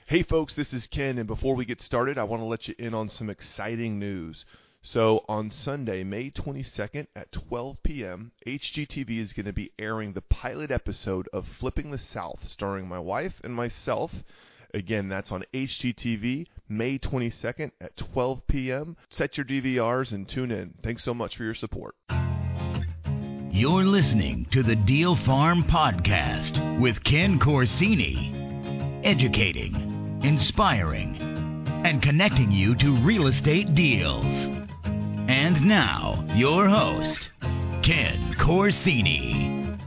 Hey folks, this is Ken, and before we get started, I want to let you in on some exciting news. So on Sunday, May 22nd at 12 p.m., HGTV is going to be airing the pilot episode of Flipping the South, starring my wife and myself. Again, that's on HGTV, May 22nd at 12 p.m. Set your DVRs and tune in. Thanks so much for your support. You're listening to the Deal Farm Podcast with Ken Corsini. Educating, inspiring, and connecting you to real estate deals. And now, your host, Ken Corsini.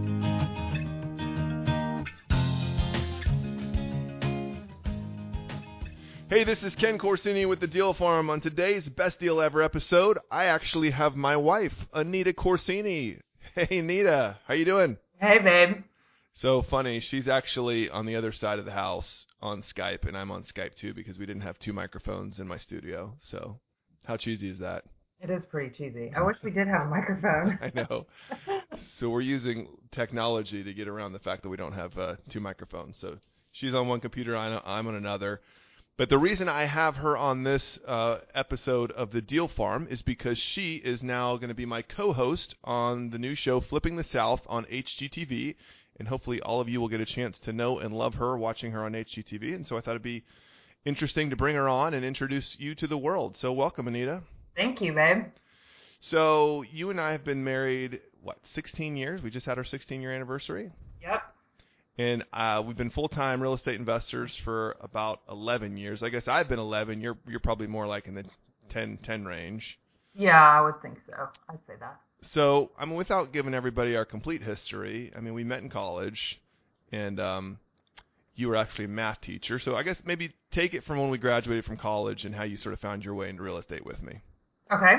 Hey, this is Ken Corsini with the Deal Farm. On today's Best Deal Ever episode, I actually have my wife, Anita Corsini. Hey, Anita, how you doing? Hey, babe. So funny, she's actually on the other side of the house on Skype, and I'm on Skype too because we didn't have two microphones in my studio. So how cheesy is that? It is pretty cheesy. I wish we did have a microphone. I know. So we're using technology to get around the fact that we don't have two microphones. So she's on one computer, I'm on another. But the reason I have her on this episode of The Deal Farm is because she is now going to be my co-host on the new show Flipping the South on HGTV. And hopefully all of you will get a chance to know and love her watching her on HGTV. And so I thought it'd be interesting to bring her on and introduce you to the world. So welcome, Anita. Thank you, babe. So you and I have been married, 16 years? We just had our 16-year anniversary. Yep. And we've been full-time real estate investors for about 11 years. I guess I've been 11. You're probably more like in the 10 range. Yeah, I would think so. I'd say that. So, without giving everybody our complete history, we met in college, and you were actually a math teacher. So I guess maybe take it from when we graduated from college and how you sort of found your way into real estate with me. Okay.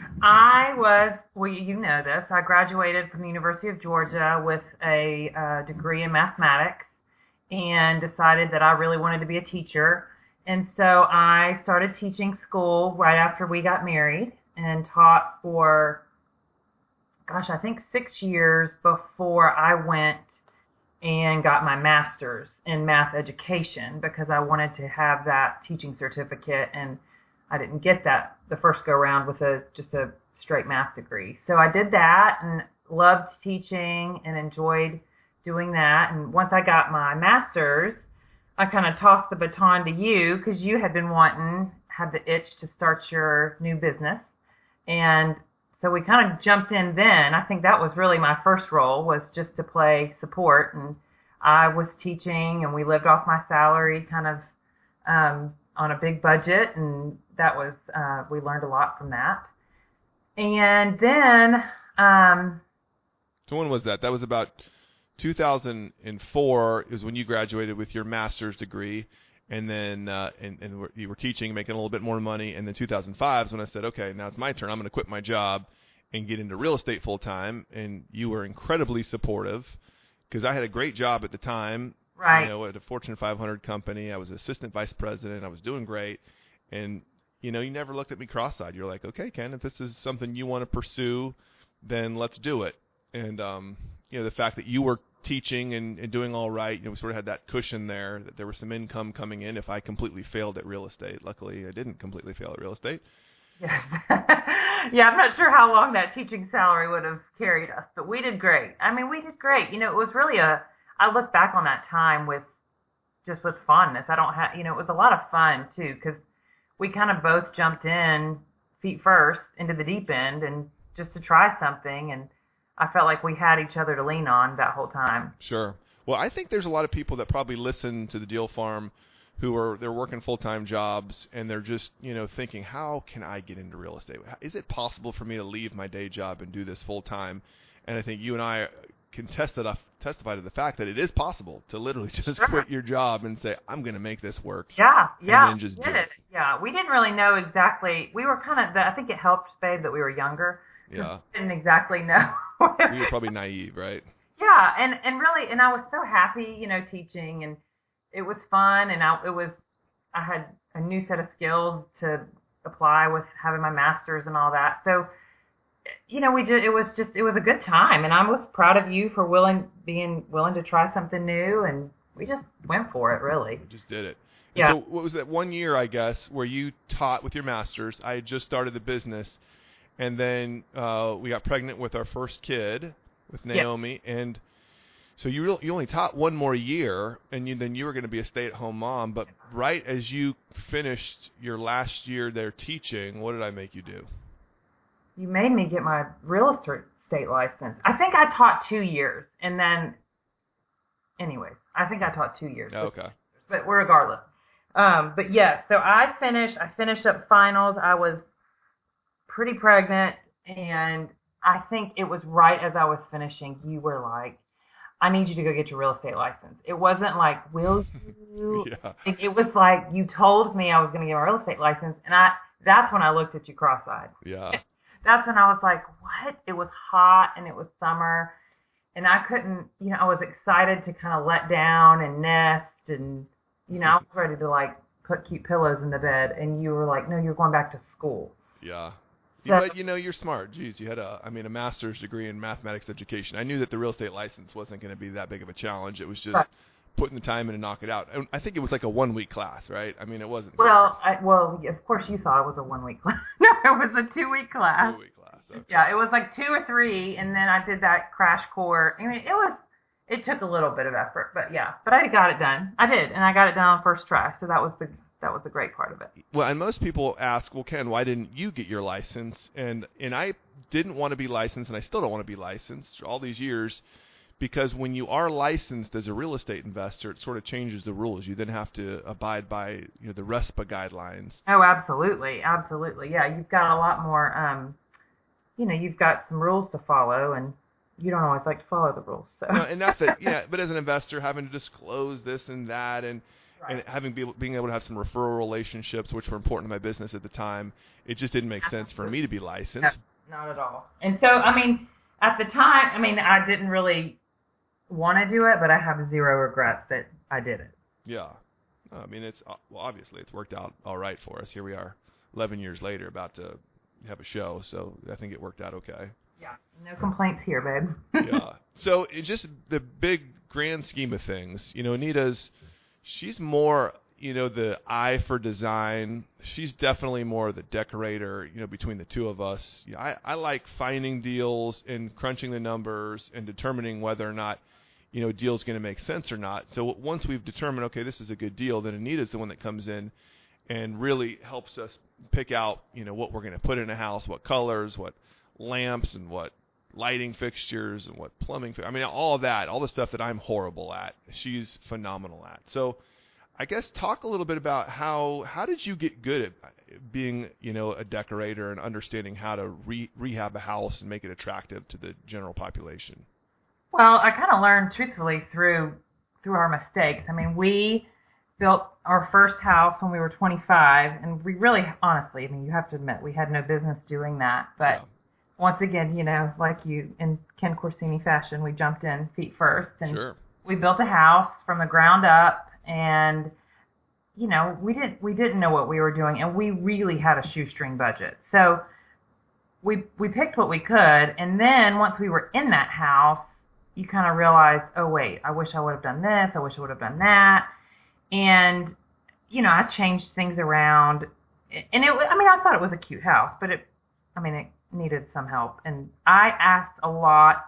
You know this, I graduated from the University of Georgia with a degree in mathematics and decided that I really wanted to be a teacher. And so I started teaching school right after we got married and taught for I think 6 years before I went and got my master's in math education because I wanted to have that teaching certificate, and I didn't get that the first go around with just a straight math degree. So I did that and loved teaching and enjoyed doing that. And once I got my master's, I kind of tossed the baton to you because you had had the itch to start your new business. And so we kind of jumped in then. I think that was really my first role, was just to play support. And I was teaching, and we lived off my salary kind of on a big budget. And that was, we learned a lot from that. And then... So when was that? That was about 2004 is when you graduated with your master's degree. And then you were teaching, making a little bit more money. And then 2005 is when I said, okay, now it's my turn. I'm going to quit my job and get into real estate full time. And you were incredibly supportive because I had a great job at the time. Right. At a Fortune 500 company. I was assistant vice president. I was doing great. And, you never looked at me cross-eyed. You're like, okay, Ken, if this is something you want to pursue, then let's do it. And, the fact that you were teaching and doing all right, we sort of had that cushion there that there was some income coming in if I completely failed at real estate. Luckily, I didn't completely fail at real estate. Yes. Yeah, I'm not sure how long that teaching salary would have carried us, but we did great. We did great. It was really I look back on that time with fondness. It was a lot of fun too, because we kind of both jumped in feet first into the deep end and just to try something, and I felt like we had each other to lean on that whole time. Sure. Well, I think there's a lot of people that probably listen to the Deal Farm they're working full-time jobs, and they're just, thinking, how can I get into real estate? Is it possible for me to leave my day job and do this full-time? And I think you and I can testify to the fact that it is possible to literally just quit your job and say, I'm going to make this work. Yeah. And then just do it. Yeah, we didn't really know exactly. We were I think it helped, babe, that we were younger. Yeah. We didn't exactly know. We were probably naive, right? Yeah, and really, and I was so happy, teaching, and it was fun, and I had a new set of skills to apply with having my master's and all that. So, it was a good time, and I was proud of you for being willing to try something new and we just went for it, really. We just did it. And Yeah. so what was that 1 year, I guess, where you taught with your master's? I had just started the business, and then we got pregnant with our first kid with Naomi, and so you only taught 1 more year, and then you were going to be a stay-at-home mom. But right as you finished your last year there teaching, what did I make you do? You made me get my real estate license. I think I taught 2 years, and then, anyways, I think I taught 2 years. Okay. But regardless. But yeah, so I finished up finals. I was pretty pregnant, and I think it was right as I was finishing, you were like, I need you to go get your real estate license. It wasn't like, will you? Yeah. It was like you told me I was going to get my real estate license, and that's when I looked at you cross-eyed. Yeah. That's when I was like, what? It was hot, and it was summer, and I couldn't, I was excited to kind of let down and nest, and, I was ready to, like, put cute pillows in the bed, and you were like, no, you're going back to school. Yeah. So, But, you're smart. Geez, you had a master's degree in mathematics education. I knew that the real estate license wasn't going to be that big of a challenge. It was just putting the time in and knock it out. And I think it was like a 1-week class, right? I mean, it wasn't. Well, of course you thought it was a 1-week class. No, it was a 2-week class. 2-week class. Okay. Yeah, it was like 2 or 3, and then I did that crash course. I mean, it took a little bit of effort, but yeah. But I got it done. I did, and I got it done on first try. So that was the great part of it. Well, and most people ask, well, Ken, why didn't you get your license? And I didn't want to be licensed, and I still don't want to be licensed all these years, because when you are licensed as a real estate investor, it sort of changes the rules. You then have to abide by the RESPA guidelines. Oh, absolutely, absolutely. Yeah, you've got a lot more. You've got some rules to follow, and you don't always like to follow the rules. So. No, and not that, but as an investor, having to disclose this and that, and being able to have some referral relationships, which were important to my business at the time, it just didn't make sense for me to be licensed. No, not at all. And so, at the time, I didn't really want to do it, but I have zero regrets that I did it. Yeah. Obviously it's worked out all right for us. Here we are 11 years later about to have a show, so I think it worked out okay. Yeah, no complaints here, babe. Yeah. So it's just the big grand scheme of things. Anita's, she's more, the eye for design. She's definitely more the decorator, between the two of us. I like finding deals and crunching the numbers and determining whether or not, a deal's going to make sense or not. So once we've determined, okay, this is a good deal, then Anita's the one that comes in and really helps us pick out, what we're going to put in a house, what colors, what lamps, and what lighting fixtures, and what plumbing. All of that, all the stuff that I'm horrible at, she's phenomenal at. So I guess talk a little bit about how did you get good at being, a decorator and understanding how to rehab a house and make it attractive to the general population? Well, I kind of learned truthfully through our mistakes. We built our first house when we were 25, and we really, honestly, you have to admit, we had no business doing that. But once again, like you, in Ken Corsini fashion, we jumped in feet first, and we built a house from the ground up, and we didn't know what we were doing, and we really had a shoestring budget. So we picked what we could, and then once we were in that house, you kind of realize, oh wait, I wish I would have done this, I wish I would have done that. And, I changed things around, and I thought it was a cute house, but it needed some help. And I asked a lot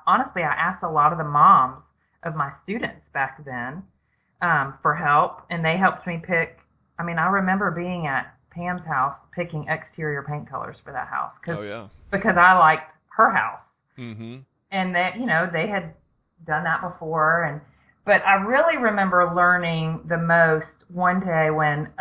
of the moms of my students back then for help, and they helped me pick. I remember being at Pam's house picking exterior paint colors for that house because I liked her house. Mm-hmm. And that, they had done that before, but I really remember learning the most one day when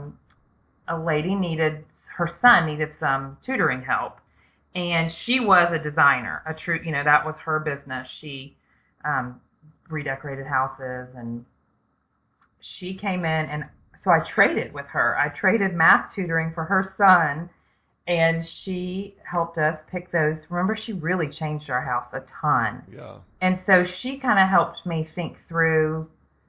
a lady her son needed some tutoring help, and she was a designer, that was her business. She redecorated houses, and she came in, and so I traded with her. I traded math tutoring for her son, and she helped us pick those. Remember, she really changed our house a ton. Yeah. And so she kind of helped me think through,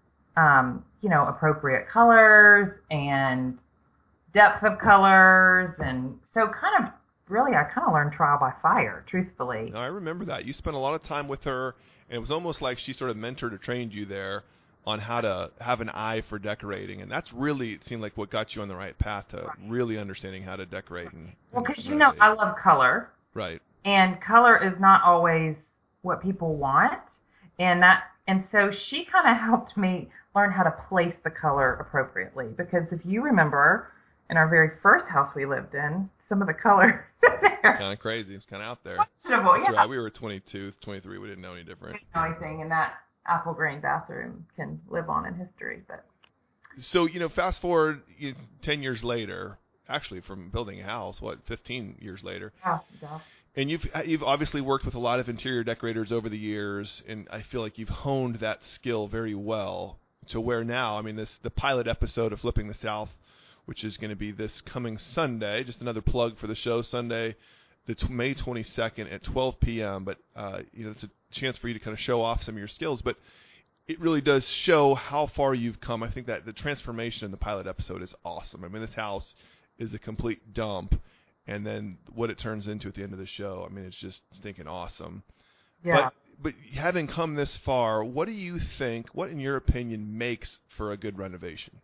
appropriate colors and depth of colors. And so I kind of learned trial by fire, truthfully. No, I remember that. You spent a lot of time with her, and it was almost like she sort of mentored or trained you there on how to have an eye for decorating, and that's really, it seemed like, what got you on the right path to really understanding how to decorate. Well, because I love color. Right. And color is not always what people want, and so she kind of helped me learn how to place the color appropriately. Because if you remember, in our very first house we lived in, some of the colors there. Kind of crazy. It's kind of out there. Questionable, That's yeah. right. We were 22, 23. We didn't know any different. We didn't know anything, and that apple green bathroom can live on in history. But so, fast forward 10 years later, actually from building a house, 15 years later. Yeah. And you've obviously worked with a lot of interior decorators over the years, and I feel like you've honed that skill very well to where now, the pilot episode of Flipping the South, which is going to be this coming Sunday, just another plug for the show, Sunday, May 22nd at 12 p.m. But, it's a chance for you to kind of show off some of your skills, but it really does show how far you've come. I think that the transformation in the pilot episode is awesome. This house is a complete dump. And then what it turns into at the end of the show, it's just stinking awesome. Yeah. But having come this far, what do you think, what in your opinion makes for a good renovation?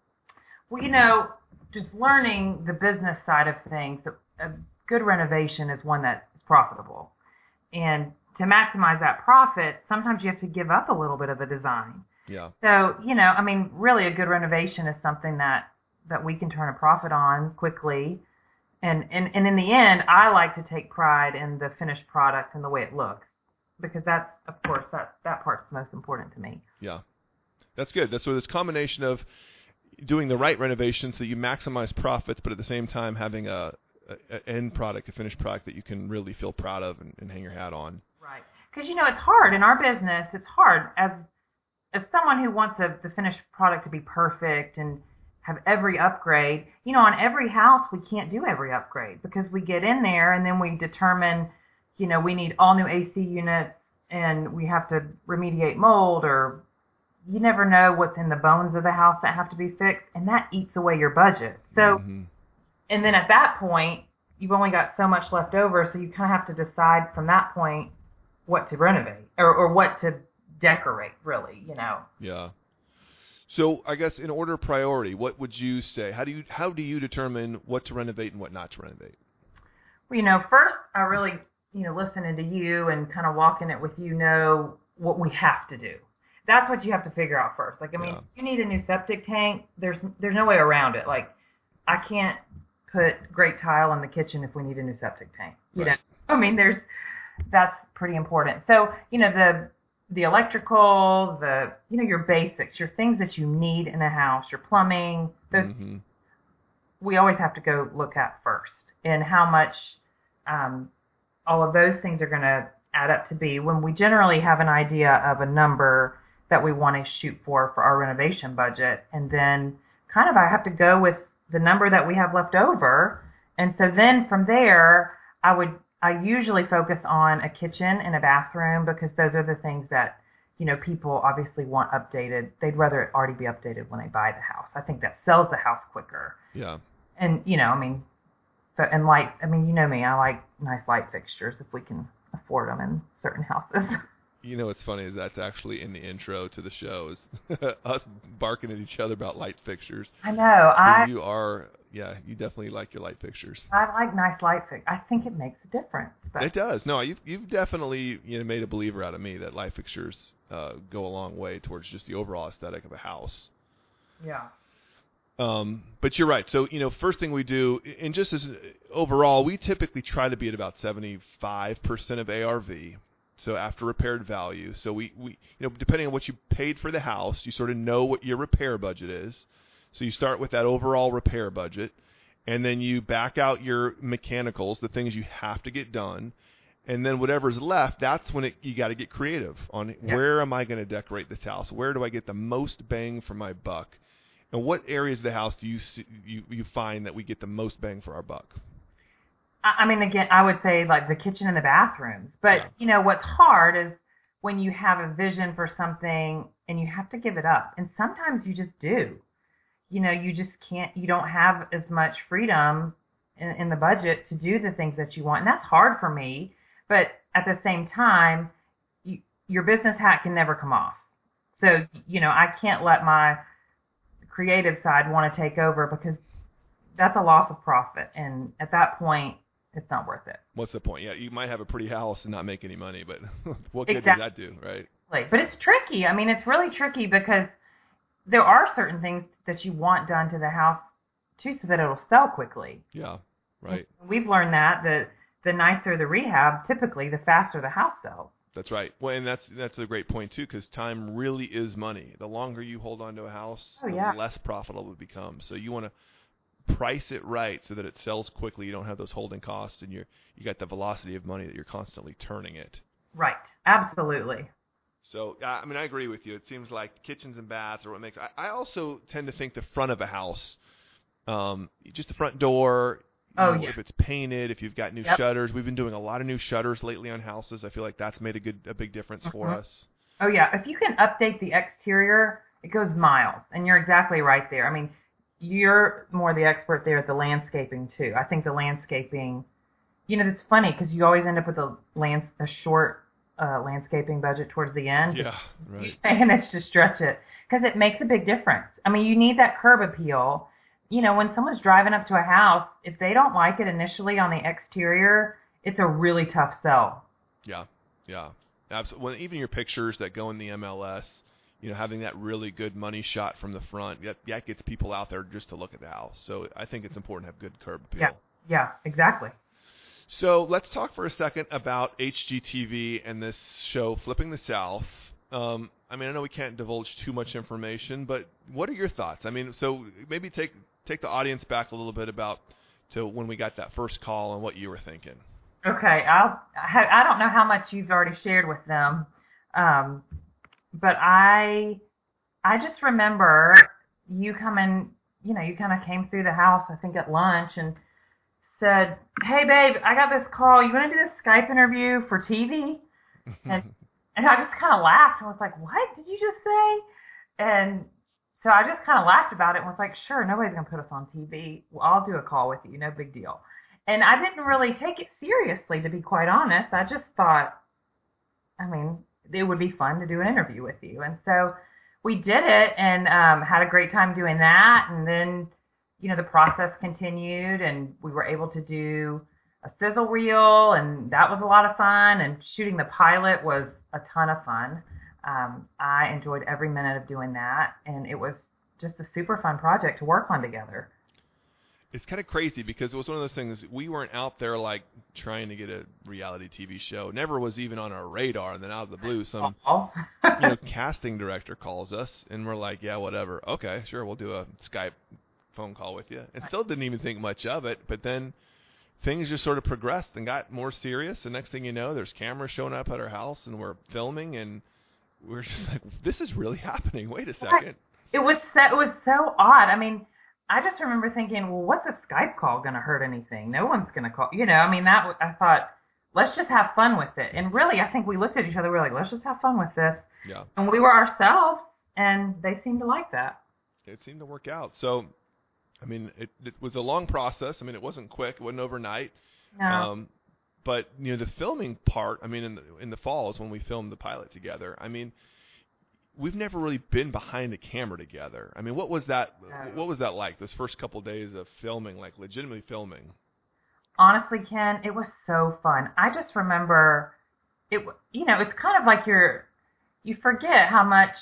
Well, just learning the business side of things, a good renovation is one that's profitable. And to maximize that profit, sometimes you have to give up a little bit of the design. Yeah. So, really a good renovation is something that we can turn a profit on quickly. And in the end, I like to take pride in the finished product and the way it looks, because that's, of course, that part's the most important to me. Yeah, that's good. That's so this combination of doing the right renovation so that you maximize profits, but at the same time having a end product, a finished product that you can really feel proud of and hang your hat on. Right. Because, it's hard in our business. It's hard as someone who wants the finished product to be perfect and have every upgrade. On every house, we can't do every upgrade because we get in there and then we determine, we need all new AC units and we have to remediate mold, or you never know what's in the bones of the house that have to be fixed, and that eats away your budget. So, And then at that point, you've only got so much left over, so you kind of have to decide from that point what to renovate or what to decorate, really, Yeah. So I guess in order of priority, what would you say? How do you determine what to renovate and what not to renovate? Well, first I really, listening to you and kind of walking it with what we have to do. That's what you have to figure out first. If you need a new septic tank, there's no way around it. Like, I can't put great tile in the kitchen if we need a new septic tank. Right. That's pretty important. So, the electrical, your basics, your things that you need in a house, your plumbing, those we always have to go look at first, and how much all of those things are going to add up to be when we generally have an idea of a number that we want to shoot for our renovation budget. And then kind of I have to go with the number that we have left over. And so then from there, I usually focus on a kitchen and a bathroom, because those are the things that, people obviously want updated. They'd rather it already be updated when they buy the house. I think that sells the house quicker. Yeah. And, and light, me, I like nice light fixtures if we can afford them in certain houses. What's funny is that's actually in the intro to the show, is us barking at each other about light fixtures. I know. You definitely like your light fixtures. I like nice light fixtures. I think it makes a difference. But it does. No, you've definitely made a believer out of me that light fixtures go a long way towards just the overall aesthetic of a house. Yeah. But you're right. So, first thing we do, and just as overall, we typically try to be at about 75% of ARV. So after repaired value. So we depending on what you paid for the house, you sort of know what your repair budget is. So you start with that overall repair budget, and then you back out your mechanicals, the things you have to get done, and then whatever's left, that's when you got to get creative on where am I going to decorate this house? Where do I get the most bang for my buck? And what areas of the house do you find that we get the most bang for our buck? Again, I would say like the kitchen and the bathrooms. But, what's hard is when you have a vision for something and you have to give it up. And sometimes you just do. You just can't, you don't have as much freedom in the budget to do the things that you want. And that's hard for me. But at the same time, your business hat can never come off. So, I can't let my creative side want to take over because that's a loss of profit. And at that point, it's not worth it. What's the point? Yeah, you might have a pretty house and not make any money, but what good Exactly. does that do, right? But it's tricky. I mean, it's really tricky because there are certain things that you want done to the house too so that it'll sell quickly. Yeah, right. And we've learned that the nicer the rehab, typically the faster the house sells. That's right. Well, and that's a great point too, because time really is money. The longer you hold on to a house, the less profitable it becomes. So you want to price it right so that it sells quickly. You don't have those holding costs, and you got the velocity of money that you're constantly turning it. Right. Absolutely. So I mean, I agree with you. It seems like kitchens and baths are what makes. I also tend to think the front of a house, just the front door. If it's painted, if you've got new shutters. We've been doing a lot of new shutters lately on houses. I feel like that's made a big difference for us. Oh, yeah. If you can update the exterior, it goes miles. And you're exactly right there. I mean, you're more the expert there at the landscaping, too. I think the landscaping, it's funny because you always end up with a short landscaping budget towards the end. Yeah, right. And it's to stretch it because it makes a big difference. I mean, you need that curb appeal. When someone's driving up to a house, if they don't like it initially on the exterior, it's a really tough sell. Yeah, absolutely. Well, even your pictures that go in the MLS, having that really good money shot from the front, that gets people out there just to look at the house. So I think it's important to have good curb appeal. Yeah, exactly. So let's talk for a second about HGTV and this show, Flipping the South. I know we can't divulge too much information, but what are your thoughts? I mean, so maybe take the audience back a little bit to when we got that first call and what you were thinking. Okay, I don't know how much you've already shared with them, but I just remember you coming. You kind of came through the house, I think at lunch, and said, "Hey, babe, I got this call. You want to do this Skype interview for TV?" And I just kind of laughed and was like, "What did you just say?" And so I just kind of laughed about it and was like, "Sure, nobody's going to put us on TV. Well, I'll do a call with you. No big deal." And I didn't really take it seriously, to be quite honest. I just thought, it would be fun to do an interview with you. And so we did it and had a great time doing that. And then, the process continued and we were able to do a sizzle reel, and that was a lot of fun. And shooting the pilot was a ton of fun. I enjoyed every minute of doing that, and it was just a super fun project to work on together. It's kind of crazy because it was one of those things, we weren't out there like trying to get a reality TV show. Never was even on our radar. And then out of the blue, some casting director calls us, and we're like, yeah, whatever. Okay, sure, we'll do a Skype phone call with you. And still didn't even think much of it, but then things just sort of progressed and got more serious. The next thing you know, there's cameras showing up at our house, and we're filming, and we're just like, this is really happening. Wait a second. It was so odd. I just remember thinking, well, what's a Skype call going to hurt anything? No one's going to call. I thought, let's just have fun with it. And really, I think we looked at each other. We were like, let's just have fun with this. Yeah. And we were ourselves, and they seemed to like that. It seemed to work out. So, it was a long process. It wasn't quick. It wasn't overnight. No. But the filming part, in the fall is when we filmed the pilot together. We've never really been behind a camera together. What was that? What was that like? Those first couple of days of filming, like legitimately filming. Honestly, Ken, it was so fun. I just remember it. It's kind of like you forget how much.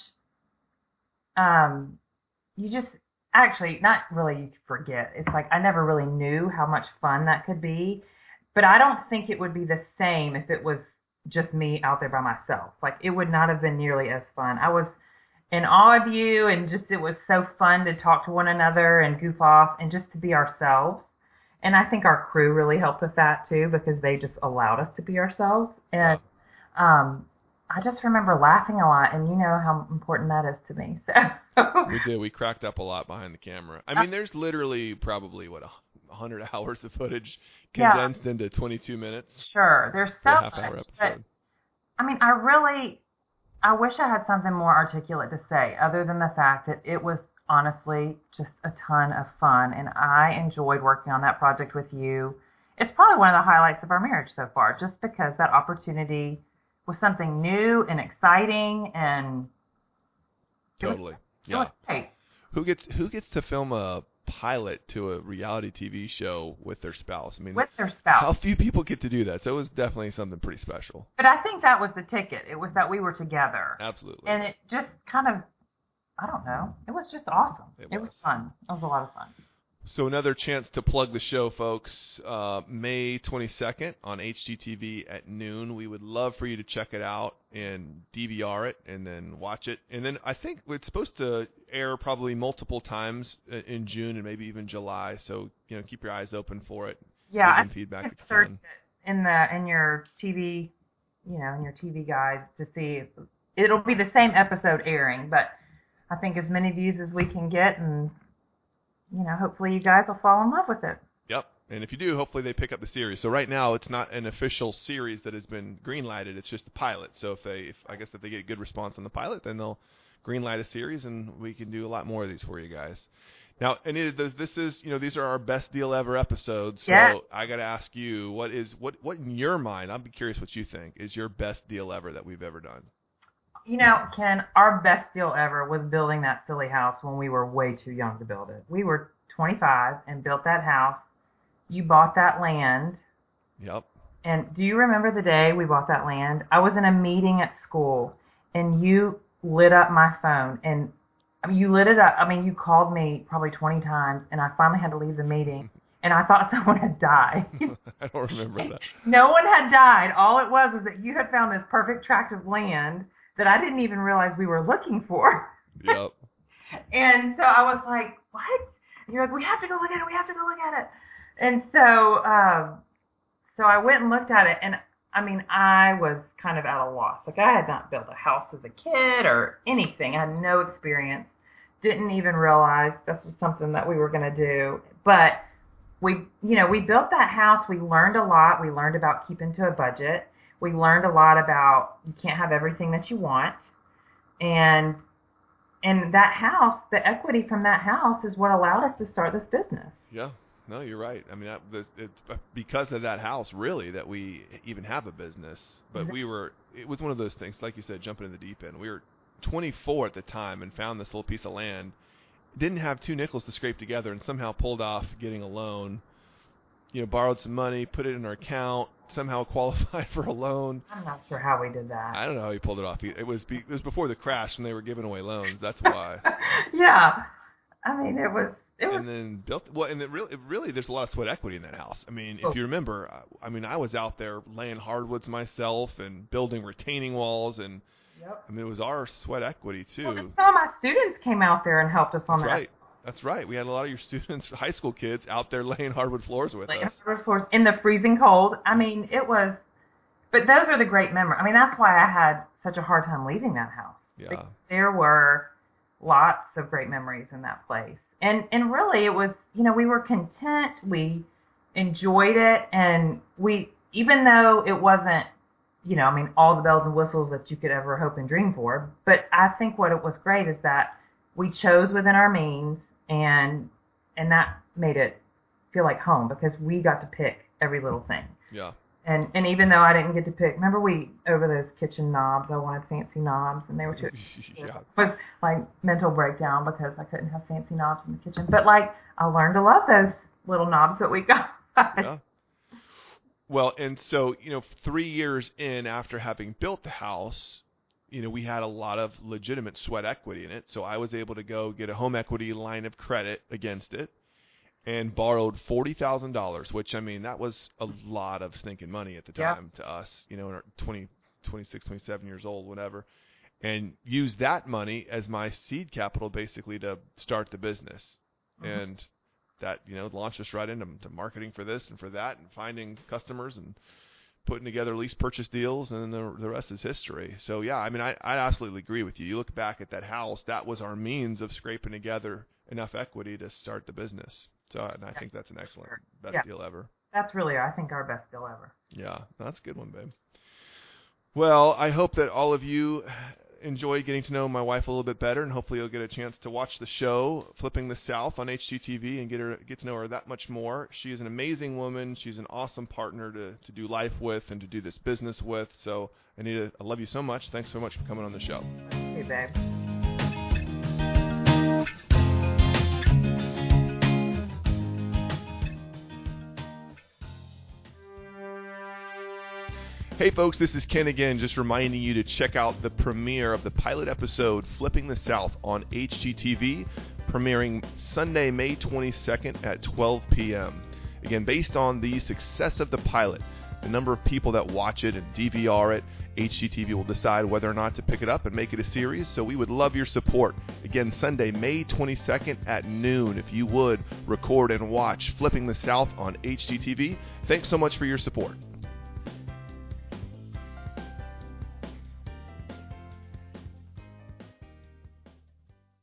You just actually not really you forget. It's like I never really knew how much fun that could be. But I don't think it would be the same if it was just me out there by myself. Like, it would not have been nearly as fun. I was in awe of you, and just it was so fun to talk to one another and goof off and just to be ourselves. And I think our crew really helped with that too, because they just allowed us to be ourselves. And I just remember laughing a lot, and you know how important that is to me. So we did. We cracked up a lot behind the camera. There's literally probably 100 hours of footage condensed into 22 minutes. Sure, there's so much. Half-hour episode. I wish I had something more articulate to say, other than the fact that it was honestly just a ton of fun, and I enjoyed working on that project with you. It's probably one of the highlights of our marriage so far, just because that opportunity was something new and exciting, and Totally. It was great. Who gets to film a pilot to a reality TV show with their spouse? I mean, With their spouse. how few people get to do that? So it was definitely something pretty special. But I think that was the ticket. It was that we were together. Absolutely. And it just kind of, I don't know, it was just awesome. It was fun. It was a lot of fun. So another chance to plug the show, folks. May 22nd on HGTV at noon. We would love for you to check it out and DVR it and then watch it. And then I think it's supposed to air probably multiple times in June and maybe even July. So, keep your eyes open for it. Yeah, Give them feedback if you search can. it in your TV, in your TV guides to see. It'll be the same episode airing, but I think as many views as we can get, and hopefully you guys will fall in love with it. Yep. And if you do, hopefully they pick up the series. So right now it's not an official series that has been green-lighted. It's just a pilot. So if they get good response on the pilot, then they'll green-light a series, and we can do a lot more of these for you guys. Now, Anita, these are our best deal ever episodes. So yes. I got to ask you, what in your mind? I'd be curious what you think is your best deal ever that we've ever done. Ken, our best deal ever was building that silly house when we were way too young to build it. We were 25 and built that house. You bought that land. Yep. And do you remember the day we bought that land? I was in a meeting at school, and you lit up my phone. And you lit it up. You called me probably 20 times, and I finally had to leave the meeting. And I thought someone had died. I don't remember that. No one had died. All it was is that you had found this perfect tract of land that I didn't even realize we were looking for. Yep. And so I was like, what? And you're like, we have to go look at it. We have to go look at it. And so I went and looked at it, and I was kind of at a loss. Like, I had not built a house as a kid or anything. I had no experience. Didn't even realize this was something that we were going to do. But we built that house. We learned a lot. We learned about keeping to a budget. We learned a lot about you can't have everything that you want. And that house, the equity from that house is what allowed us to start this business. Yeah. No, you're right. It's because of that house, really, that we even have a business. But it was one of those things, like you said, jumping in the deep end. We were 24 at the time and found this little piece of land. Didn't have 2 nickels to scrape together, and somehow pulled off getting a loan. Borrowed some money, put it in our account, somehow qualified for a loan. I'm not sure how we did that. I don't know how he pulled it off. It was before the crash, and they were giving away loans. That's why. Yeah. It was. And then built and it really there's a lot of sweat equity in that house. If you remember, I was out there laying hardwoods myself and building retaining walls, and yep. it was our sweat equity too. Well, some of my students came out there and helped us on that. That's right. We had a lot of your students, high school kids, out there laying hardwood floors with us. Hardwood floors in the freezing cold. It was. But those are the great memories. That's why I had such a hard time leaving that house. Yeah. There were lots of great memories in that place. And really it was, we were content, we enjoyed it, and even though it wasn't, all the bells and whistles that you could ever hope and dream for, but I think what it was great is that we chose within our means, and that made it feel like home, because we got to pick every little thing. Yeah. And even though I didn't get to pick, remember over those kitchen knobs, I wanted fancy knobs, and they were too. Yeah. It was like mental breakdown because I couldn't have fancy knobs in the kitchen. But I learned to love those little knobs that we got. Yeah. Well, and so 3 years in after having built the house, we had a lot of legitimate sweat equity in it. So I was able to go get a home equity line of credit against it. And borrowed $40,000, which, that was a lot of stinking money at the time to us, in our 26, 27 years old, whatever. And used that money as my seed capital, basically, to start the business. Mm-hmm. And that, launched us right into marketing for this and for that, and finding customers and putting together lease purchase deals, and the rest is history. So, yeah, I absolutely agree with you. You look back at that house, that was our means of scraping together enough equity to start the business. So, and I think that's an excellent best deal ever. That's really, I think, our best deal ever. Yeah, that's a good one, babe. Well, I hope that all of you enjoy getting to know my wife a little bit better, and hopefully you'll get a chance to watch the show Flipping the South on HGTV and get to know her that much more. She is an amazing woman. She's an awesome partner to do life with and to do this business with. So, Anita, I love you so much. Thanks so much for coming on the show. Hey, babe. Hey folks, this is Ken again, just reminding you to check out the premiere of the pilot episode, Flipping the South, on HGTV, premiering Sunday, May 22nd at 12 p.m. Again, based on the success of the pilot, the number of people that watch it and DVR it, HGTV will decide whether or not to pick it up and make it a series, so we would love your support. Again, Sunday, May 22nd at noon. If you would, record and watch Flipping the South on HGTV. Thanks so much for your support.